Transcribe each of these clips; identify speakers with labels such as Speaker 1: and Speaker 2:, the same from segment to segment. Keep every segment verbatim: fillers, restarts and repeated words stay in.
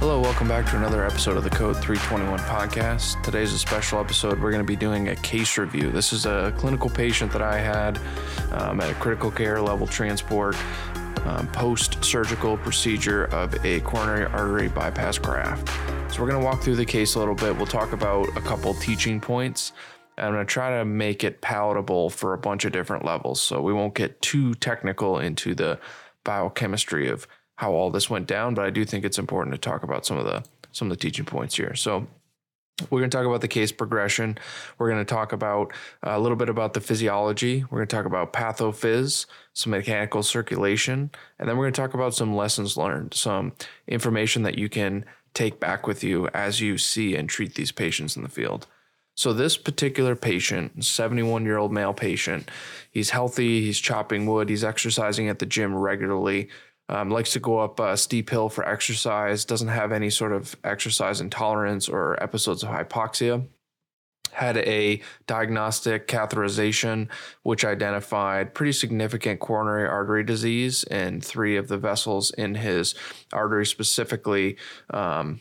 Speaker 1: Hello, welcome back to another episode of the Code three twenty-one podcast. Today's a special episode. We're going to be doing a case review. This is a clinical patient that I had um, at a critical care level transport um, post-surgical procedure of a coronary artery bypass graft. So we're going to walk through the case a little bit. We'll talk about a couple teaching points. I'm going to try to make it palatable for a bunch of different levels. So we won't get too technical into the biochemistry of how all this went down, but I do think it's important to talk about some of the some of the teaching points here. So we're going to talk about the case progression. We're going to talk about uh, a little bit about the physiology. We're going to talk about pathophys, some mechanical circulation, and then we're going to talk about some lessons learned, some information that you can take back with you as you see and treat these patients in the field. So this particular patient, seventy-one-year-old male patient, he's healthy, he's chopping wood, he's exercising at the gym regularly, Um, likes to go up a steep hill for exercise, doesn't have any sort of exercise intolerance or episodes of hypoxia. Had a diagnostic catheterization, which identified pretty significant coronary artery disease in three of the vessels in his artery, specifically um,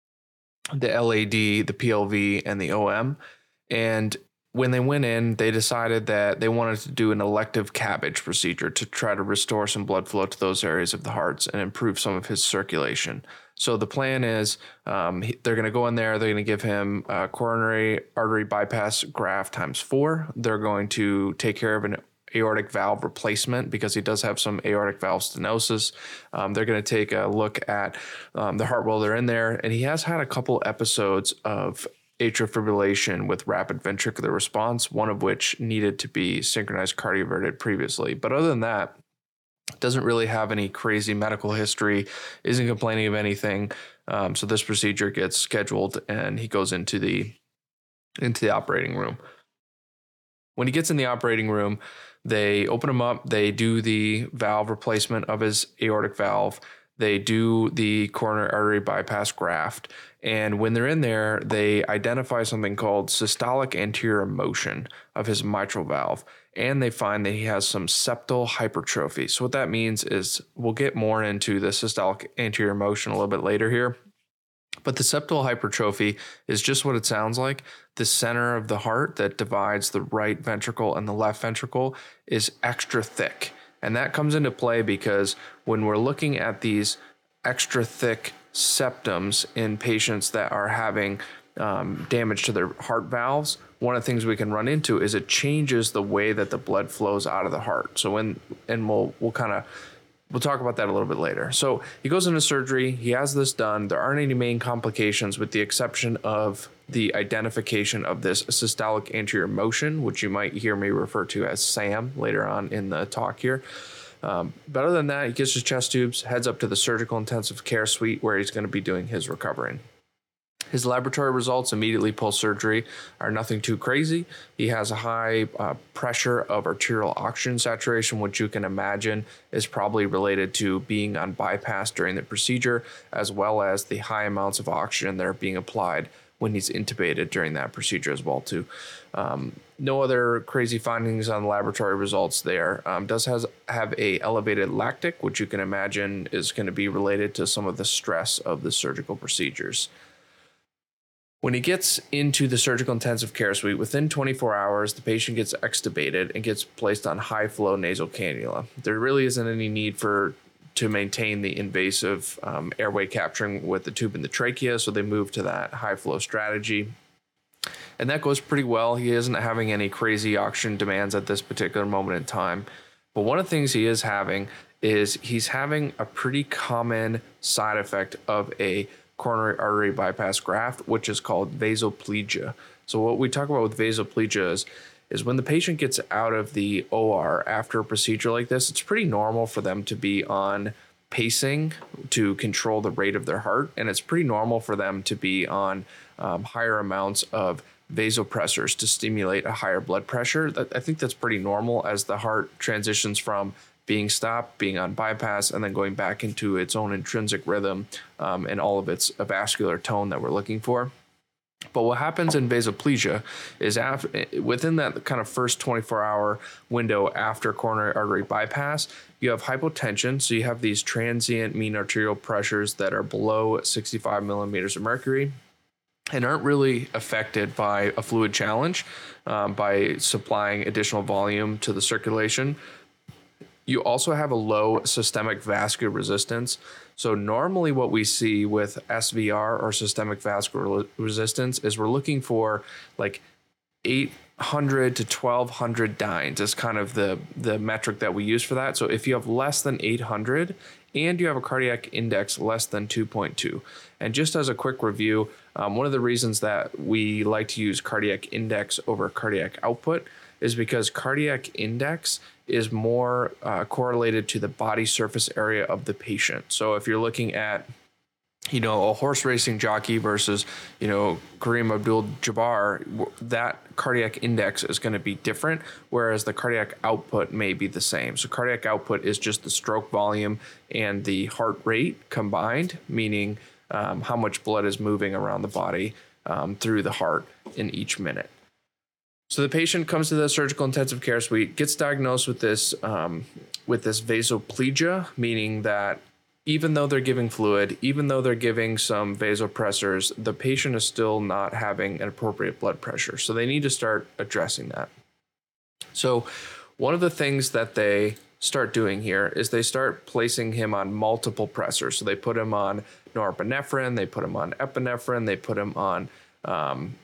Speaker 1: the L A D, the P L V, and the O M. And when they went in, they decided that they wanted to do an elective CABG procedure to try to restore some blood flow to those areas of the hearts and improve some of his circulation. So the plan is um, he, they're going to go in there, they're going to give him a coronary artery bypass graft times four. They're going to take care of an aortic valve replacement because he does have some aortic valve stenosis. Um, they're going to take a look at um, the heart while they're in there. And he has had a couple episodes of atrial fibrillation with rapid ventricular response, one of which needed to be synchronized cardioverted previously. But other than that, doesn't really have any crazy medical history, isn't complaining of anything. Um, so this procedure gets scheduled and he goes into the into the operating room. When he gets in the operating room, they open him up, they do the valve replacement of his aortic valve. They do the coronary artery bypass graft. And when they're in there, they identify something called systolic anterior motion of his mitral valve. And they find that he has some septal hypertrophy. So what that means is we'll get more into the systolic anterior motion a little bit later here. But the septal hypertrophy is just what it sounds like. The center of the heart that divides the right ventricle and the left ventricle is extra thick. And that comes into play because when we're looking at these extra thick septums in patients that are having um, damage to their heart valves, one of the things we can run into is it changes the way that the blood flows out of the heart. So when, and we'll, we'll kind of, we'll talk about that a little bit later. So he goes into surgery, he has this done. There aren't any main complications with the exception of the identification of this systolic anterior motion, which you might hear me refer to as SAM later on in the talk here. Um, but other than that, he gets his chest tubes, heads up to the surgical intensive care suite where he's going to be doing his recovering. His laboratory results immediately post-surgery are nothing too crazy. He has a high uh, pressure of arterial oxygen saturation, which you can imagine is probably related to being on bypass during the procedure, as well as the high amounts of oxygen that are being applied when he's intubated during that procedure as well too. Um, no other crazy findings on the laboratory results there. Um, does has have a elevated lactic, which you can imagine is going to be related to some of the stress of the surgical procedures. When he gets into the surgical intensive care suite, within twenty-four hours, the patient gets extubated and gets placed on high flow nasal cannula. There really isn't any need for to maintain the invasive um, airway capturing with the tube in the trachea, so they move to that high flow strategy. And that goes pretty well. He isn't having any crazy oxygen demands at this particular moment in time. But one of the things he is having is he's having a pretty common side effect of a coronary artery bypass graft, which is called vasoplegia. So what we talk about with vasoplegia is, is when the patient gets out of the O R after a procedure like this, it's pretty normal for them to be on pacing to control the rate of their heart. And it's pretty normal for them to be on um, higher amounts of vasopressors to stimulate a higher blood pressure. I think that's pretty normal as the heart transitions from being stopped, being on bypass, and then going back into its own intrinsic rhythm um, and all of its vascular tone that we're looking for. But what happens in vasoplegia is after, within that kind of first twenty-four hour window after coronary artery bypass, you have hypotension. So you have these transient mean arterial pressures that are below sixty-five millimeters of mercury and aren't really affected by a fluid challenge um, by supplying additional volume to the circulation. You also have a low systemic vascular resistance. So normally what we see with S V R or systemic vascular resistance is we're looking for like eight hundred to twelve hundred dynes is kind of the, the metric that we use for that. So if you have less than eight hundred and you have a cardiac index less than two point two. And just as a quick review, um, one of the reasons that we like to use cardiac index over cardiac output is because cardiac index is more uh, correlated to the body surface area of the patient. So if you're looking at, you know, a horse racing jockey versus, you know, Kareem Abdul-Jabbar, that cardiac index is going to be different, whereas the cardiac output may be the same. So cardiac output is just the stroke volume and the heart rate combined, meaning um, how much blood is moving around the body um, through the heart in each minute. So the patient comes to the surgical intensive care suite, gets diagnosed with this um, with this vasoplegia, meaning that even though they're giving fluid, even though they're giving some vasopressors, the patient is still not having an appropriate blood pressure. So they need to start addressing that. So one of the things that they start doing here is they start placing him on multiple pressors. So they put him on norepinephrine, they put him on epinephrine, they put him on um,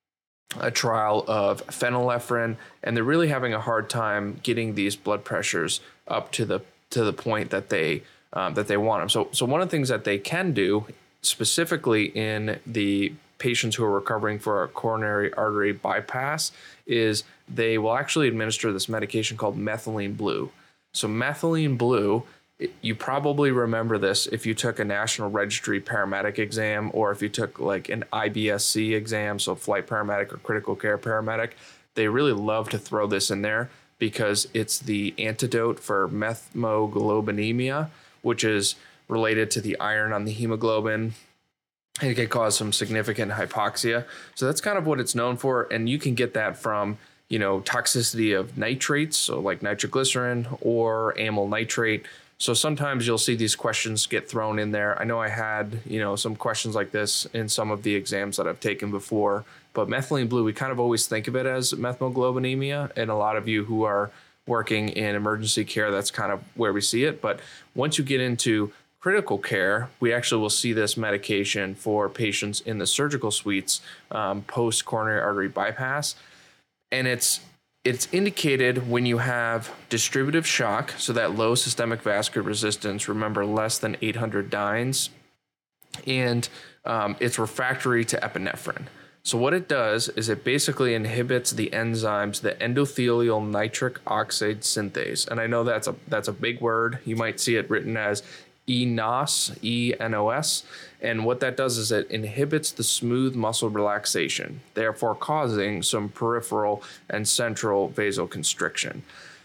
Speaker 1: a trial of phenylephrine, and they're really having a hard time getting these blood pressures up to the to the point that they um, that they want them. So, so one of the things that they can do, specifically in the patients who are recovering for a coronary artery bypass, is they will actually administer this medication called methylene blue. So methylene blue, you probably remember this if you took a National Registry paramedic exam, or if you took like an I B S C exam, so flight paramedic or critical care paramedic. They really love to throw this in there because it's the antidote for methemoglobinemia, which is related to the iron on the hemoglobin. And it can cause some significant hypoxia. So that's kind of what it's known for. And you can get that from, you know, toxicity of nitrates, so like nitroglycerin or amyl nitrate. So sometimes you'll see these questions get thrown in there. I know I had, you know, some questions like this in some of the exams that I've taken before, but methylene blue, we kind of always think of it as methemoglobinemia. And a lot of you who are working in emergency care, that's kind of where we see it. But once you get into critical care, we actually will see this medication for patients in the surgical suites um, post coronary artery bypass. And it's It's indicated when you have distributive shock, so that low systemic vascular resistance, remember less than eight hundred dynes, and um, it's refractory to epinephrine. So what it does is it basically inhibits the enzymes, the endothelial nitric oxide synthase. And I know that's a that's a big word. You might see it written as E N O S, E N O S, and what that does is it inhibits the smooth muscle relaxation, therefore causing some peripheral and central vasoconstriction.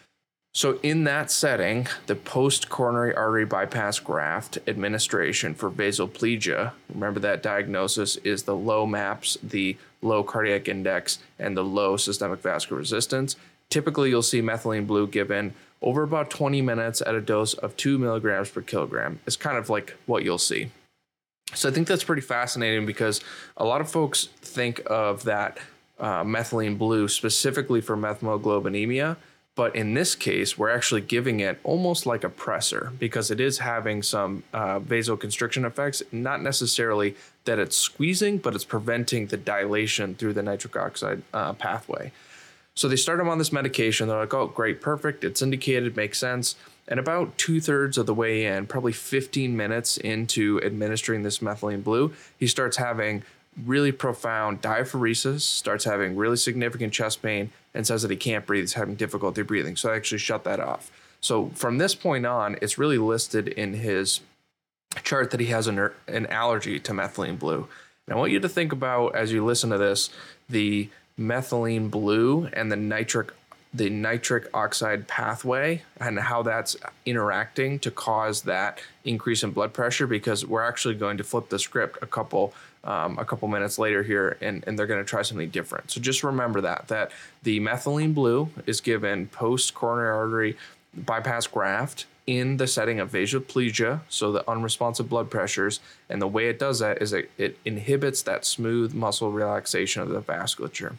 Speaker 1: So in that setting, the post-coronary artery bypass graft administration for vasoplegia, remember that diagnosis is the low MAPS, the low cardiac index, and the low systemic vascular resistance. Typically, you'll see methylene blue given over about twenty minutes at a dose of two milligrams per kilogram. It's kind of like what you'll see. So I think that's pretty fascinating because a lot of folks think of that uh, methylene blue specifically for methemoglobinemia, but in this case, we're actually giving it almost like a pressor because it is having some uh, vasoconstriction effects, not necessarily that it's squeezing, but it's preventing the dilation through the nitric oxide uh, pathway. So they start them on this medication. They're like, oh, great, perfect. It's indicated, makes sense. And about two thirds of the way in, probably fifteen minutes into administering this methylene blue, he starts having really profound diaphoresis, starts having really significant chest pain, and says that he can't breathe. He's having difficulty breathing. So I actually shut that off. So from this point on, it's really listed in his chart that he has an, an allergy to methylene blue. And I want you to think about, as you listen to this, the methylene blue and the nitric the nitric oxide pathway and how that's interacting to cause that increase in blood pressure, because we're actually going to flip the script a couple um, a couple minutes later here, and, and they're going to try something different. So just remember that, that the methylene blue is given post-coronary artery bypass graft in the setting of vasoplegia, so the unresponsive blood pressures, and the way it does that is it, it inhibits that smooth muscle relaxation of the vasculature.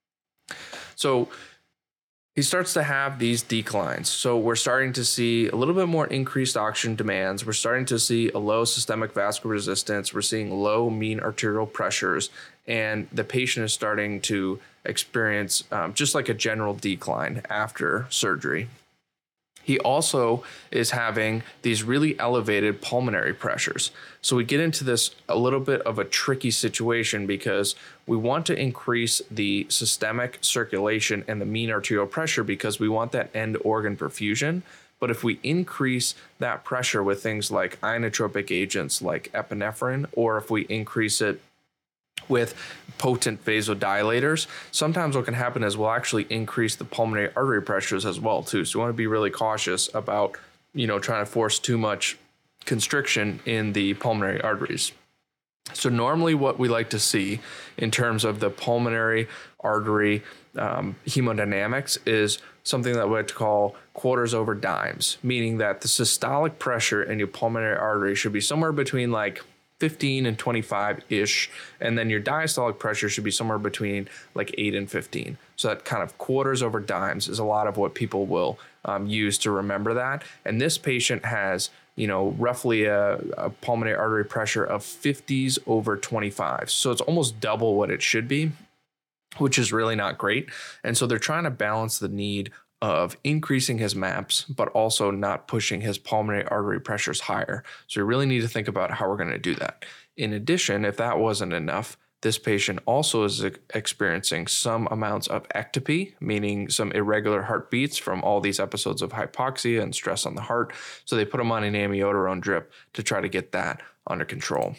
Speaker 1: So he starts to have these declines. So we're starting to see a little bit more increased oxygen demands. We're starting to see a low systemic vascular resistance. We're seeing low mean arterial pressures, and the patient is starting to experience um, just like a general decline after surgery. He also is having these really elevated pulmonary pressures. So we get into this a little bit of a tricky situation, because we want to increase the systemic circulation and the mean arterial pressure because we want that end organ perfusion. But if we increase that pressure with things like inotropic agents like epinephrine, or if we increase it with potent vasodilators, sometimes what can happen is we'll actually increase the pulmonary artery pressures as well too. So we want to be really cautious about, you know, trying to force too much constriction in the pulmonary arteries. So normally what we like to see in terms of the pulmonary artery um, hemodynamics is something that we like to call quarters over dimes, meaning that the systolic pressure in your pulmonary artery should be somewhere between like fifteen and twenty-five-ish, and then your diastolic pressure should be somewhere between like eight and fifteen. So that kind of quarters over dimes is a lot of what people will um, use to remember that. And this patient has, you know, roughly a, a pulmonary artery pressure of fifties over twenty-five. So it's almost double what it should be, which is really not great. And so they're trying to balance the need of increasing his MAPS, but also not pushing his pulmonary artery pressures higher. So we really need to think about how we're going to do that. In addition, if that wasn't enough, this patient also is experiencing some amounts of ectopy, meaning some irregular heartbeats from all these episodes of hypoxia and stress on the heart. So they put him on an amiodarone drip to try to get that under control.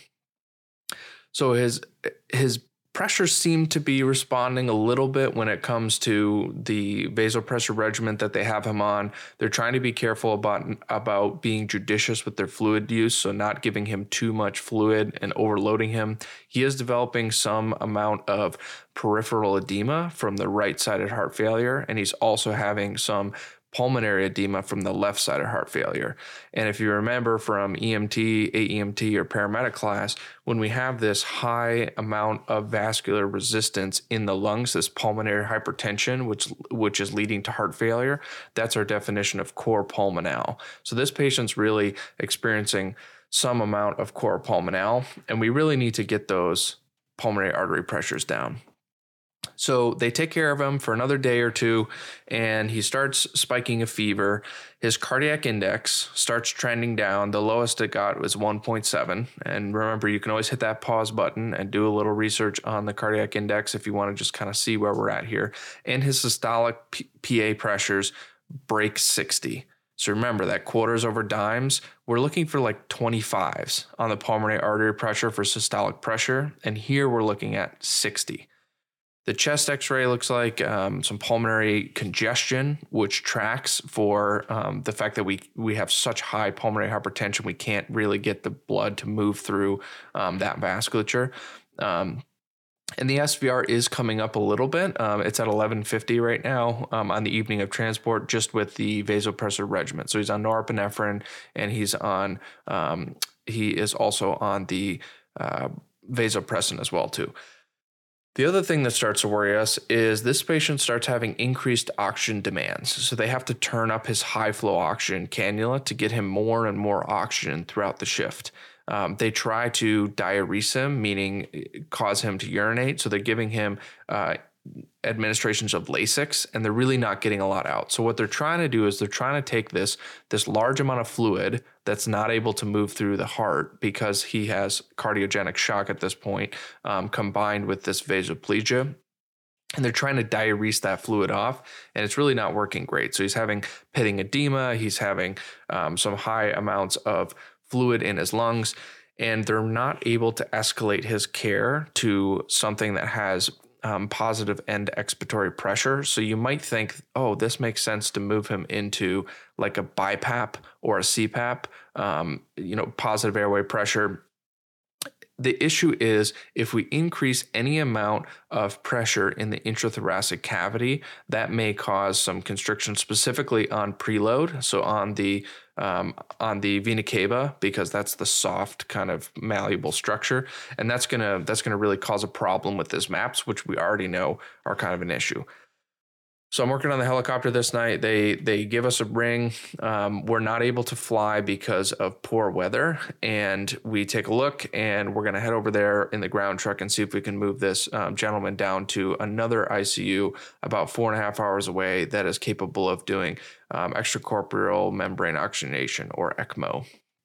Speaker 1: So his his pressures seem to be responding a little bit when it comes to the vasopressor regimen that they have him on. They're trying to be careful about, about being judicious with their fluid use, so not giving him too much fluid and overloading him. He is developing some amount of peripheral edema from the right-sided heart failure, and he's also having some pulmonary edema from the left side of heart failure. And if you remember from E M T, A E M T, or paramedic class, when we have this high amount of vascular resistance in the lungs, this pulmonary hypertension, which which is leading to heart failure, that's our definition of cor pulmonale. So this patient's really experiencing some amount of cor pulmonale, and we really need to get those pulmonary artery pressures down. So they take care of him for another day or two, and he starts spiking a fever. His cardiac index starts trending down. The lowest it got was one point seven. And remember, you can always hit that pause button and do a little research on the cardiac index if you want to just kind of see where we're at here. And his systolic P- PA pressures break sixty. So remember that quarters over dimes, we're looking for like twenty-fives on the pulmonary artery pressure for systolic pressure. And here we're looking at sixty. The chest x-ray looks like um, some pulmonary congestion, which tracks for um, the fact that we we have such high pulmonary hypertension, we can't really get the blood to move through um, that vasculature. Um, and the S V R is coming up a little bit. Um, it's at eleven fifty right now um, on the evening of transport, just with the vasopressor regimen. So he's on norepinephrine, and he's on um, he is also on the uh, vasopressin as well too. The other thing that starts to worry us is this patient starts having increased oxygen demands. So they have to turn up his high flow oxygen cannula to get him more and more oxygen throughout the shift. Um, they try to diurese him, meaning cause him to urinate. So they're giving him uh, administrations of Lasix, and they're really not getting a lot out. So what they're trying to do is they're trying to take this, this large amount of fluid that's not able to move through the heart because he has cardiogenic shock at this point, um, combined with this vasoplegia. And they're trying to diurese that fluid off, and it's really not working great. So he's having pitting edema. He's having um, some high amounts of fluid in his lungs, and they're not able to escalate his care to something that has um, positive end expiratory pressure. So you might think, oh, this makes sense to move him into like a BiPAP or a C PAP, um, you know, positive airway pressure. The issue is if we increase any amount of pressure in the intrathoracic cavity, that may cause some constriction, specifically on preload. So on the um, on the vena cava, because that's the soft kind of malleable structure, and that's gonna that's gonna really cause a problem with his maps, which we already know are kind of an issue. So I'm working on the helicopter this night. They they give us a ring. Um, we're not able to fly because of poor weather, and we take a look, and we're going to head over there in the ground truck and see if we can move this um, gentleman down to another I C U about four and a half hours away that is capable of doing um, extracorporeal membrane oxygenation, or ECMO.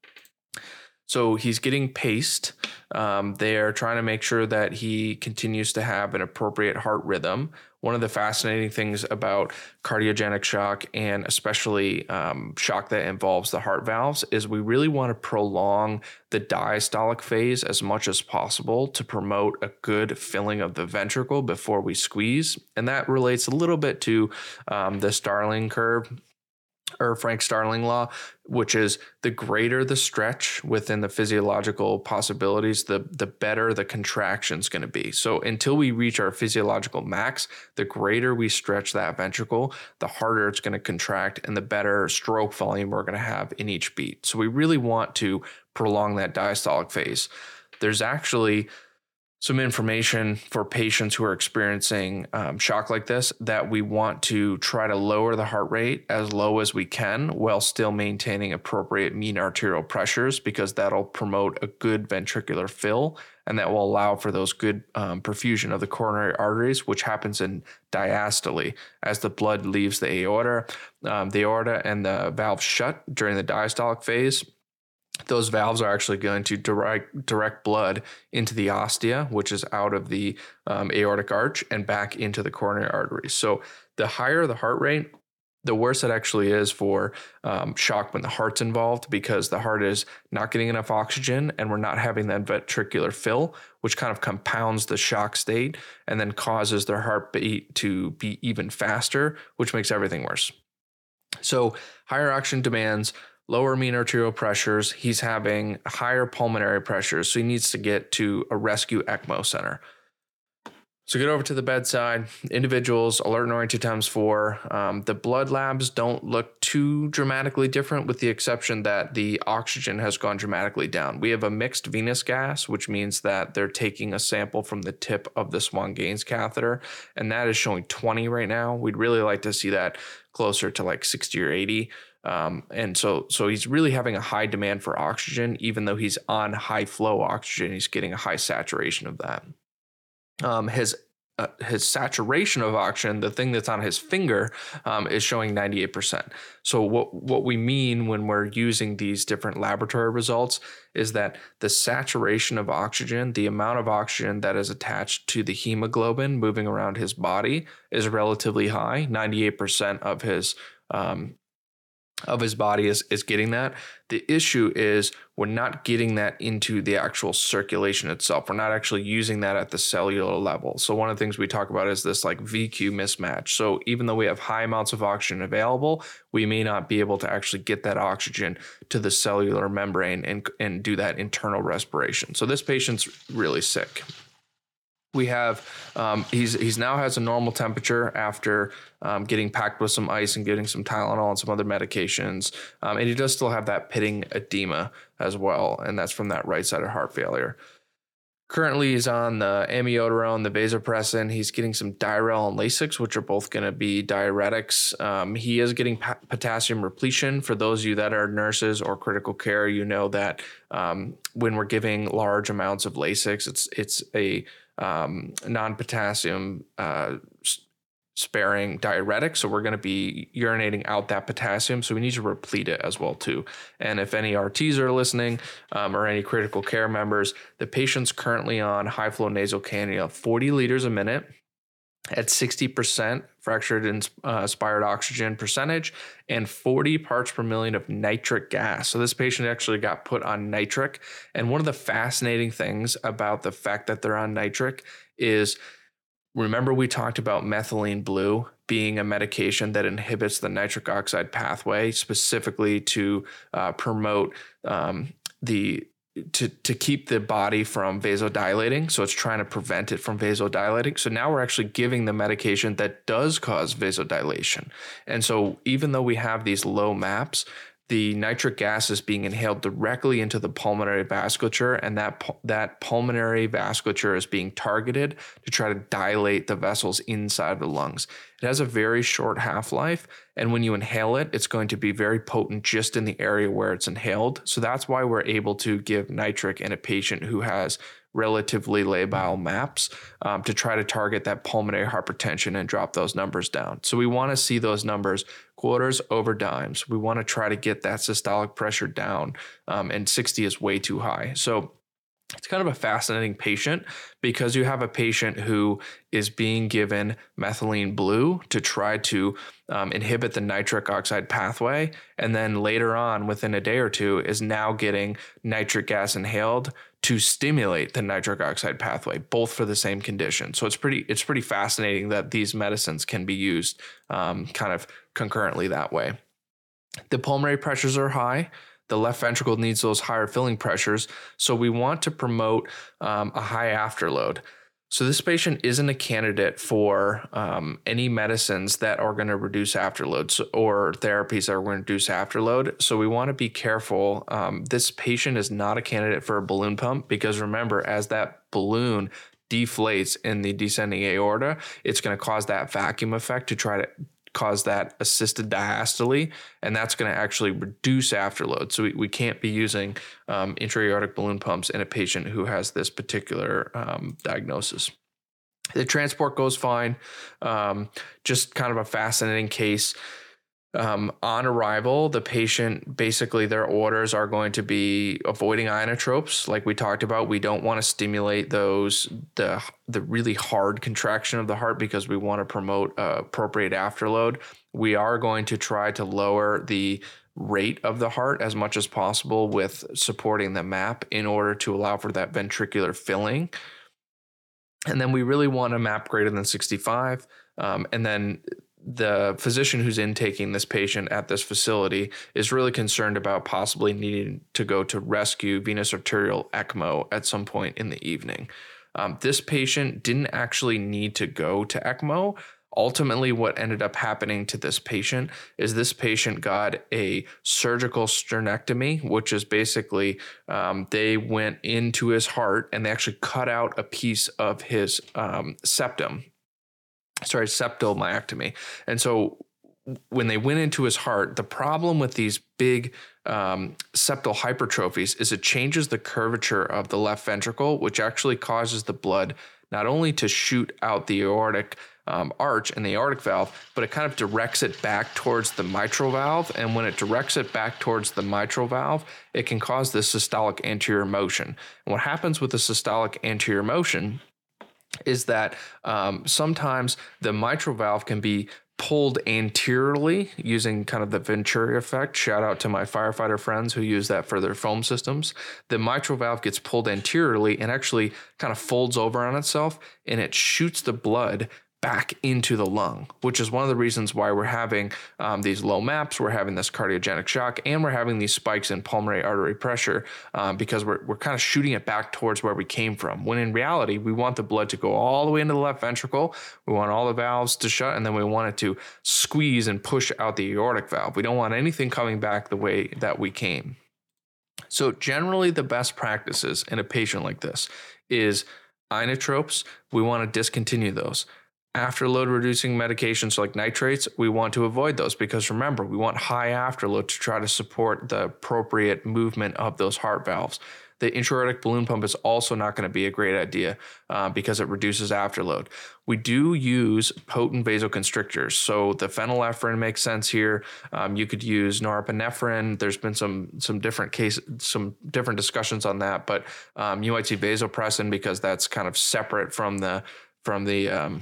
Speaker 1: So he's getting paced. Um, they're trying to make sure that he continues to have an appropriate heart rhythm. One of the fascinating things about cardiogenic shock, and especially um, shock that involves the heart valves, is we really want to prolong the diastolic phase as much as possible to promote a good filling of the ventricle before we squeeze. And that relates a little bit to um, the Starling curve, or Frank Starling law, which is the greater the stretch within the physiological possibilities, the, the better the contraction is going to be. So until we reach our physiological max, the greater we stretch that ventricle, the harder it's going to contract and the better stroke volume we're going to have in each beat. So we really want to prolong that diastolic phase. There's actually some information for patients who are experiencing um, shock like this, that we want to try to lower the heart rate as low as we can while still maintaining appropriate mean arterial pressures, because that'll promote a good ventricular fill, and that will allow for those good um, perfusion of the coronary arteries, which happens in diastole as the blood leaves the aorta. Um, the aorta and the valves shut during the diastolic phase. Those valves are actually going to direct direct blood into the ostia, which is out of the um, aortic arch, and back into the coronary arteries. So the higher the heart rate, the worse it actually is for um, shock when the heart's involved, because the heart is not getting enough oxygen and we're not having that ventricular fill, which kind of compounds the shock state and then causes their heartbeat to be even faster, which makes everything worse. So higher oxygen demands, lower mean arterial pressures. He's having higher pulmonary pressures, so he needs to get to a rescue ECMO center. So get over to the bedside. Individuals, alert and oriented times four. Um, the blood labs don't look too dramatically different, with the exception that the oxygen has gone dramatically down. We have a mixed venous gas, which means that they're taking a sample from the tip of the Swan-Gaines catheter, and that is showing twenty right now. We'd really like to see that closer to like sixty or eighty. Um, and so, so he's really having a high demand for oxygen, even though he's on high flow oxygen, he's getting a high saturation of that. Um, his, uh, his saturation of oxygen, the thing that's on his finger, um, is showing ninety-eight percent. So what, what we mean when we're using these different laboratory results is that the saturation of oxygen, the amount of oxygen that is attached to the hemoglobin moving around his body, is relatively high. ninety-eight percent of his, um, of his body is, is getting that. The issue is we're not getting that into the actual circulation itself. We're not actually using that at the cellular level. So one of the things we talk about is this like V Q mismatch. So even though we have high amounts of oxygen available, we may not be able to actually get that oxygen to the cellular membrane and, and do that internal respiration. So this patient's really sick. We have, um, he's he's now has a normal temperature after um, getting packed with some ice and getting some Tylenol and some other medications. Um, and he does still have that pitting edema as well, and that's from that right-sided heart failure. Currently, he's on the amiodarone, the vasopressin. He's getting some Diarel and Lasix, which are both going to be diuretics. Um, he is getting pa- potassium repletion. For those of you that are nurses or critical care, you know that um, when we're giving large amounts of Lasix, it's it's a um, non-potassium uh, sparing diuretic. So we're going to be urinating out that potassium. So we need to replete it as well too. And if any R Ts are listening um, or any critical care members, the patient's currently on high flow nasal cannula, forty liters a minute at sixty percent fractured and uh, inspired oxygen percentage and forty parts per million of nitric gas. So this patient actually got put on nitric. And one of the fascinating things about the fact that they're on nitric is Remember, we talked about methylene blue being a medication that inhibits the nitric oxide pathway, specifically to uh, promote um, the to to keep the body from vasodilating. So it's trying to prevent it from vasodilating. So now we're actually giving the medication that does cause vasodilation. And so even though we have these low MAPs, the nitric gas is being inhaled directly into the pulmonary vasculature, and that that pulmonary vasculature is being targeted to try to dilate the vessels inside the lungs. It has a very short half-life, and when you inhale it, it's going to be very potent just in the area where it's inhaled. So that's why we're able to give nitric in a patient who has relatively labile MAPs um, to try to target that pulmonary hypertension and drop those numbers down. So we want to see those numbers quarters over dimes. We want to try to get that systolic pressure down, um, and sixty is way too high. So it's kind of a fascinating patient because you have a patient who is being given methylene blue to try to um, inhibit the nitric oxide pathway. And then later on, within a day or two, is now getting nitric gas inhaled to stimulate the nitric oxide pathway, both for the same condition. So it's pretty, it's pretty fascinating that these medicines can be used um, kind of concurrently that way. The pulmonary pressures are high. The left ventricle needs those higher filling pressures. So we want to promote um, a high afterload. So this patient isn't a candidate for um, any medicines that are going to reduce afterloads or therapies that are going to reduce afterload. So we want to be careful. Um, this patient is not a candidate for a balloon pump because remember, as that balloon deflates in the descending aorta, it's going to cause that vacuum effect to try to cause that assisted diastole, and that's going to actually reduce afterload. So we, we can't be using um, intra-aortic balloon pumps in a patient who has this particular um, diagnosis. The transport goes fine. Um, just kind of a fascinating case. Um, on arrival, the patient, basically their orders are going to be avoiding inotropes. Like we talked about, we don't want to stimulate those, the, the really hard contraction of the heart because we want to promote uh, appropriate afterload. We are going to try to lower the rate of the heart as much as possible with supporting the MAP in order to allow for that ventricular filling. And then we really want a MAP greater than sixty-five. Um, and then the physician who's intaking this patient at this facility is really concerned about possibly needing to go to rescue venous arterial ECMO at some point in the evening. Um, this patient didn't actually need to go to ECMO. Ultimately, what ended up happening to this patient is this patient got a surgical sternectomy, which is basically um, they went into his heart and they actually cut out a piece of his um, septum. Sorry, septal myectomy. And so when they went into his heart, the problem with these big um, septal hypertrophies is it changes the curvature of the left ventricle, which actually causes the blood not only to shoot out the aortic um, arch and the aortic valve, but it kind of directs it back towards the mitral valve. And when it directs it back towards the mitral valve, it can cause this systolic anterior motion. And what happens with the systolic anterior motion is that um, sometimes the mitral valve can be pulled anteriorly using kind of the Venturi effect. Shout out to my firefighter friends who use that for their foam systems. The mitral valve gets pulled anteriorly and actually kind of folds over on itself, and it shoots the blood back into the lung, which is one of the reasons why we're having um, these low MAPs, we're having this cardiogenic shock, and we're having these spikes in pulmonary artery pressure um, because we're, we're kind of shooting it back towards where we came from. When in reality, we want the blood to go all the way into the left ventricle. We want all the valves to shut, and then we want it to squeeze and push out the aortic valve. We don't want anything coming back the way that we came. So generally, the best practices in a patient like this is inotropes. We want to discontinue those. Afterload reducing medications like nitrates, we want to avoid those because remember, we want high afterload to try to support the appropriate movement of those heart valves. The intra-aortic balloon pump is also not going to be a great idea uh, because it reduces afterload. We do use potent vasoconstrictors. So the phenylephrine makes sense here. Um, you could use norepinephrine. There's been some some different case, some different discussions on that, but um, you might see vasopressin because that's kind of separate from the from the um,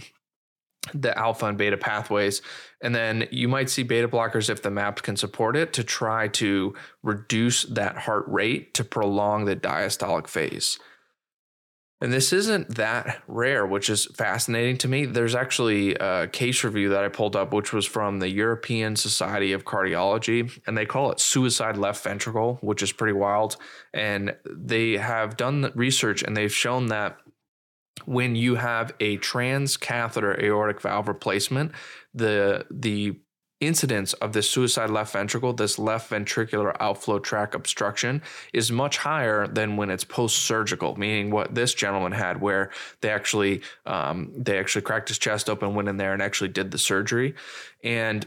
Speaker 1: the alpha and beta pathways. And then you might see beta blockers if the MAP can support it to try to reduce that heart rate to prolong the diastolic phase. And this isn't that rare, which is fascinating to me. There's actually a case review that I pulled up, which was from the European Society of Cardiology, and they call it suicide left ventricle, which is pretty wild. And they have done research and they've shown that when you have a transcatheter aortic valve replacement, the the incidence of this suicide left ventricle, this left ventricular outflow tract obstruction, is much higher than when it's post-surgical, meaning what this gentleman had, where they actually um, they actually cracked his chest open, went in there and actually did the surgery. And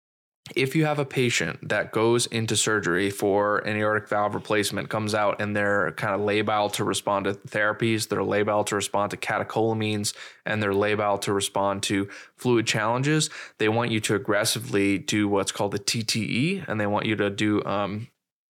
Speaker 1: if you have a patient that goes into surgery for an aortic valve replacement, comes out and they're kind of labile to respond to therapies, they're labile to respond to catecholamines, and they're labile to respond to fluid challenges, they want you to aggressively do what's called a T T E, and they want you to do um,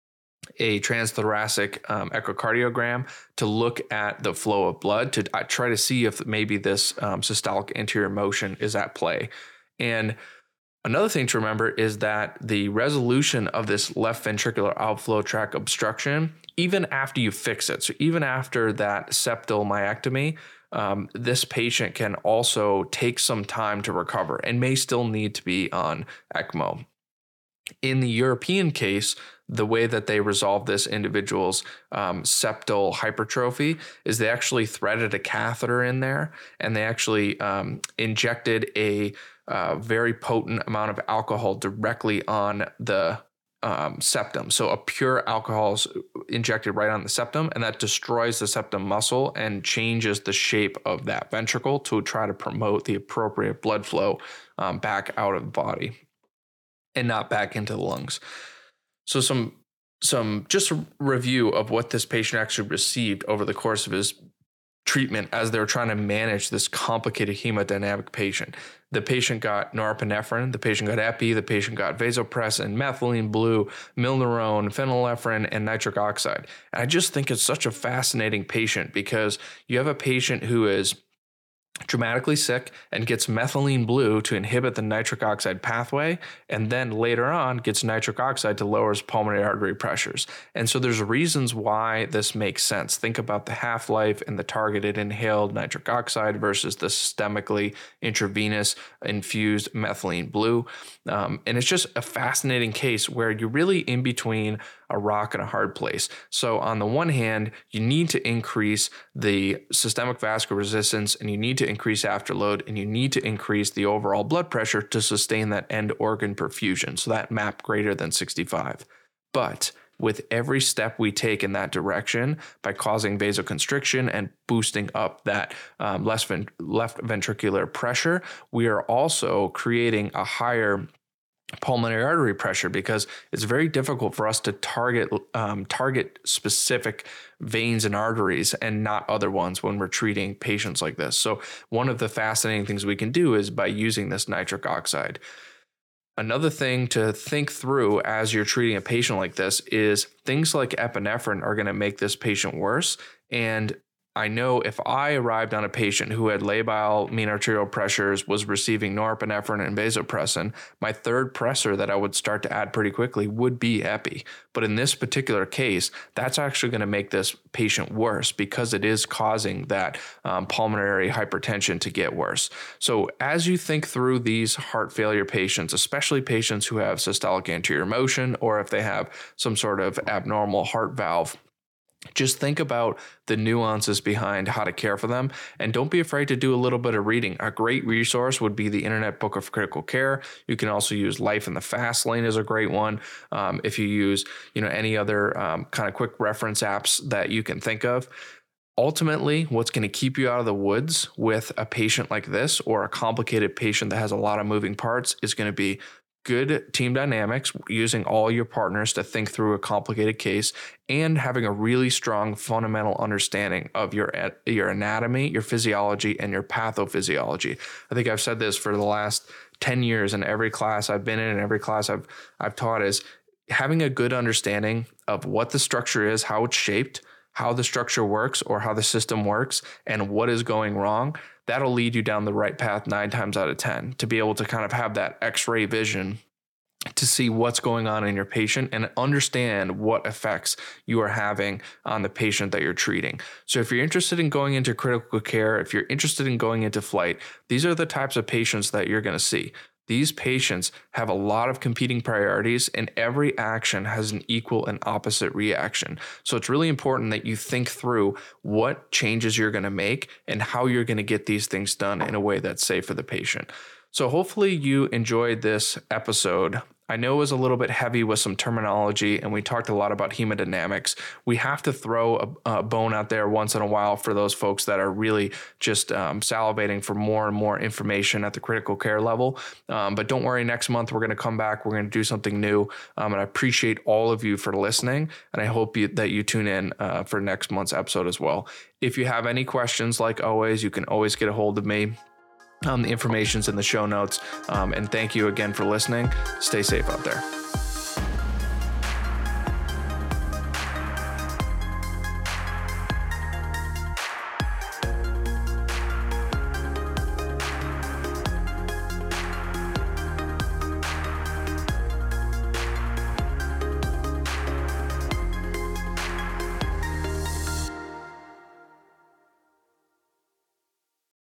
Speaker 1: a transthoracic um, echocardiogram to look at the flow of blood to uh, try to see if maybe this um, systolic anterior motion is at play. And another thing to remember is that the resolution of this left ventricular outflow tract obstruction, even after you fix it, so even after that septal myectomy, um, this patient can also take some time to recover and may still need to be on ECMO. In the European case, the way that they resolved this individual's um, septal hypertrophy is they actually threaded a catheter in there, and they actually um, injected a uh, very potent amount of alcohol directly on the um, septum. So a pure alcohol is injected right on the septum, and that destroys the septum muscle and changes the shape of that ventricle to try to promote the appropriate blood flow um, back out of the body and not back into the lungs. So some some just a review of what this patient actually received over the course of his treatment as they were trying to manage this complicated hemodynamic patient. The patient got norepinephrine, the patient got epi, the patient got vasopressin, methylene blue, milnirone, phenylephrine, and nitric oxide. And I just think it's such a fascinating patient because you have a patient who is dramatically sick and gets methylene blue to inhibit the nitric oxide pathway, and then later on gets nitric oxide to lower his pulmonary artery pressures. And so there's reasons why this makes sense. Think about the half-life and the targeted inhaled nitric oxide versus the systemically intravenous infused methylene blue. Um, and it's just a fascinating case where you're really in between a rock and a hard place. So on the one hand, you need to increase the systemic vascular resistance, and you need to increase afterload, and you need to increase the overall blood pressure to sustain that end organ perfusion, so that map greater than sixty-five. But with every step we take in that direction by causing vasoconstriction and boosting up that um, left, vent- left ventricular pressure, we are also creating a higher pulmonary artery pressure, because it's very difficult for us to target um, target specific veins and arteries and not other ones when we're treating patients like this. So one of the fascinating things we can do is by using this nitric oxide. Another thing to think through as you're treating a patient like this is things like epinephrine are going to make this patient worse. And I know if I arrived on a patient who had labile mean arterial pressures, was receiving norepinephrine and vasopressin, my third pressor that I would start to add pretty quickly would be epi. But in this particular case, that's actually going to make this patient worse because it is causing that um, pulmonary hypertension to get worse. So as you think through these heart failure patients, especially patients who have systolic anterior motion, or if they have some sort of abnormal heart valve, just think about the nuances behind how to care for them, and don't be afraid to do a little bit of reading. A great resource would be the Internet Book of Critical Care. You can also use Life in the Fast Lane is a great one. Um, if you use, you know, any other um, kind of quick reference apps that you can think of. Ultimately, what's going to keep you out of the woods with a patient like this, or a complicated patient that has a lot of moving parts, is going to be good team dynamics, using all your partners to think through a complicated case, and having a really strong fundamental understanding of your, your anatomy, your physiology, and your pathophysiology. I think I've said this for the last ten years in every class I've been in and every class I've, I've taught, is having a good understanding of what the structure is, how it's shaped, how the structure works or how the system works, and what is going wrong. That'll lead you down the right path nine times out of ten, to be able to kind of have that X-ray vision to see what's going on in your patient and understand what effects you are having on the patient that you're treating. So if you're interested in going into critical care, if you're interested in going into flight, these are the types of patients that you're going to see. These patients have a lot of competing priorities, and every action has an equal and opposite reaction. So it's really important that you think through what changes you're going to make and how you're going to get these things done in a way that's safe for the patient. So hopefully you enjoyed this episode. I know it was a little bit heavy with some terminology, and we talked a lot about hemodynamics. We have to throw a, a bone out there once in a while for those folks that are really just um, salivating for more and more information at the critical care level. Um, but don't worry, next month we're going to come back. We're going to do something new. Um, and I appreciate all of you for listening, and I hope you, that you tune in uh, for next month's episode as well. If you have any questions, like always, you can always get a hold of me. Um, the information's in the show notes. Um, and thank you again for listening. Stay safe out there.